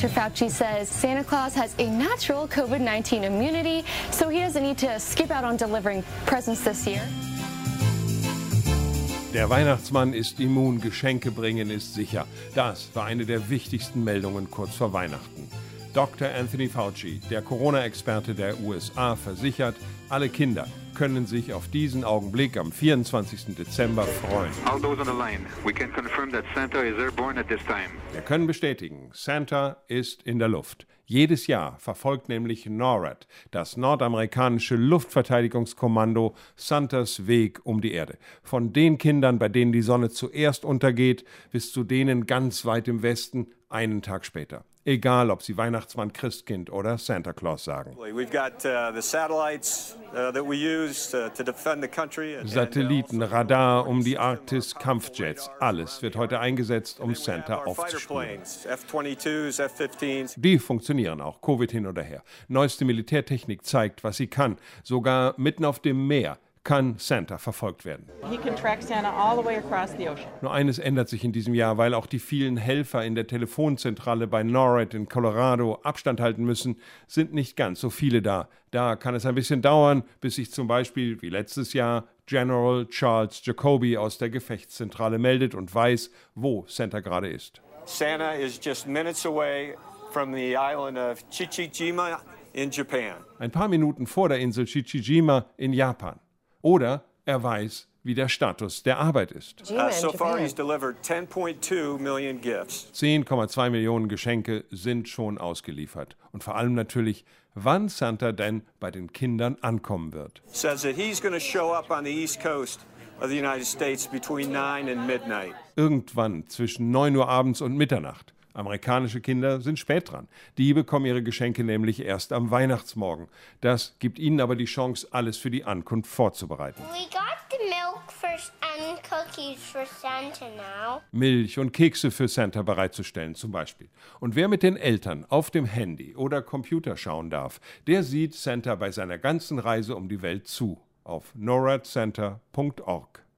Dr. Fauci says Santa Claus has a natural COVID-19 immunity, so he doesn't need to skip out on delivering presents this year. Der Weihnachtsmann ist immun, Geschenke bringen ist sicher. Das war eine der wichtigsten Meldungen kurz vor Weihnachten. Dr. Anthony Fauci, der Corona-Experte der USA, versichert, alle Kinder können sich auf diesen Augenblick am 24. Dezember freuen. Wir können bestätigen, Santa ist in der Luft. Jedes Jahr verfolgt nämlich NORAD, das nordamerikanische Luftverteidigungskommando, Santas Weg um die Erde. Von den Kindern, bei denen die Sonne zuerst untergeht, bis zu denen ganz weit im Westen einen Tag später. Egal, ob sie Weihnachtsmann, Christkind oder Santa Claus sagen. Satelliten, Radar um die Arktis, Kampfjets, alles wird heute eingesetzt, um Santa aufzuspüren. Die funktionieren auch, Covid hin oder her. Neueste Militärtechnik zeigt, was sie kann. Sogar mitten auf dem Meer kann Santa verfolgt werden. Nur eines ändert sich in diesem Jahr, weil auch die vielen Helfer in der Telefonzentrale bei NORAD in Colorado Abstand halten müssen, sind nicht ganz so viele da. Da kann es ein bisschen dauern, bis sich zum Beispiel, wie letztes Jahr, General Charles Jacoby aus der Gefechtszentrale meldet und weiß, wo Santa gerade ist. Santa is just minutes away from the island of Chichijima in Japan. Ein paar Minuten vor der Insel Chichijima in Japan. Oder er weiß, wie der Status der Arbeit ist. So far he's delivered 10.2 million gifts. 10,2 Millionen Geschenke sind schon ausgeliefert. Und vor allem natürlich, wann Santa denn bei den Kindern ankommen wird. Says that he's going to show up on the East Coast of the United States between 9 and midnight. Irgendwann zwischen 9 Uhr abends und Mitternacht. Amerikanische Kinder sind spät dran. Die bekommen ihre Geschenke nämlich erst am Weihnachtsmorgen. Das gibt ihnen aber die Chance, alles für die Ankunft vorzubereiten. Milch und Kekse für Santa bereitzustellen zum Beispiel. Und wer mit den Eltern auf dem Handy oder Computer schauen darf, der sieht Santa bei seiner ganzen Reise um die Welt zu. Auf noradsanta.org.